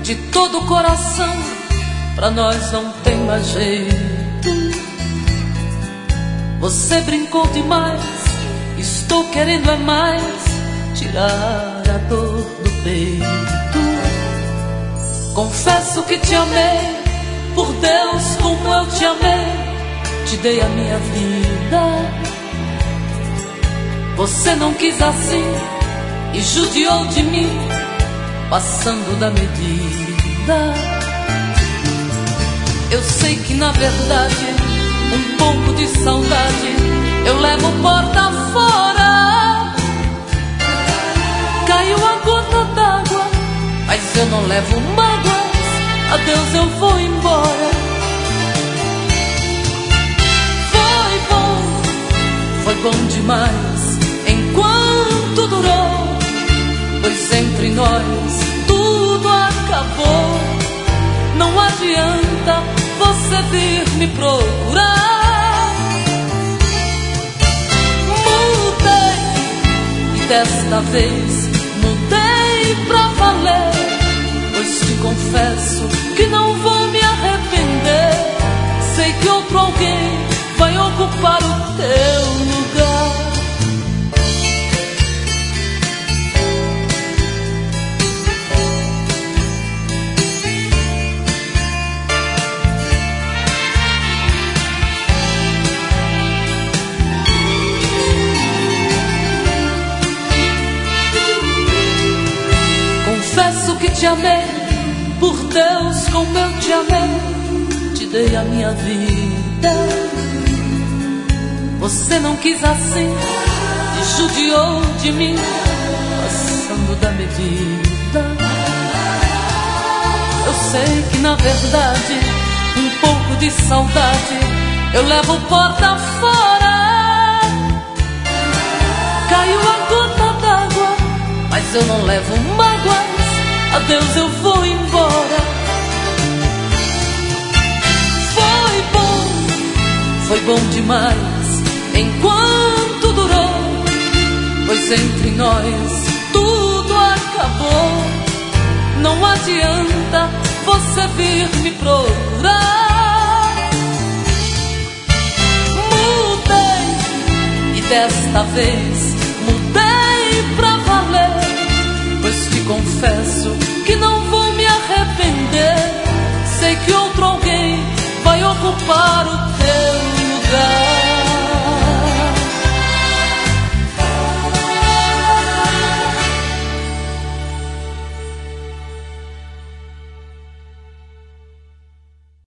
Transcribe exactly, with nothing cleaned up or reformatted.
de todo o coração, pra nós não tem mais jeito. Você brincou demais, estou querendo é mais tirar a dor do peito. Confesso que te amei, por Deus como eu te amei, te dei a minha vida. Você não quis assim e judiou de mim, passando da medida. Eu sei que na verdade um pouco de saudade eu levo porta fora. Caiu a gota d'água, mas eu não levo mágoas. Adeus, eu vou embora. Foi bom, foi bom demais enquanto durou, pois entre nós tudo acabou. Não adianta você vir me procurar. Mudei, e desta vez mudei pra valer, pois te confesso que não vou me arrepender. Sei que outro alguém vai ocupar o teu lugar. Confesso que te amei, por Deus como eu te amei, te dei a minha vida. Você não quis assim e judiou de mim, passando da medida. Eu sei que na verdade um pouco de saudade eu levo porta fora. Caiu a gota d'água, mas eu não levo mágoas. Adeus, eu vou embora. Foi bom, foi bom demais enquanto durou, pois entre nós tudo acabou. Não adianta você vir me procurar. Mudei, e desta vez mudei pra valer, pois te confesso que não vou me arrepender. Sei que outro alguém vai ocupar o teu lugar.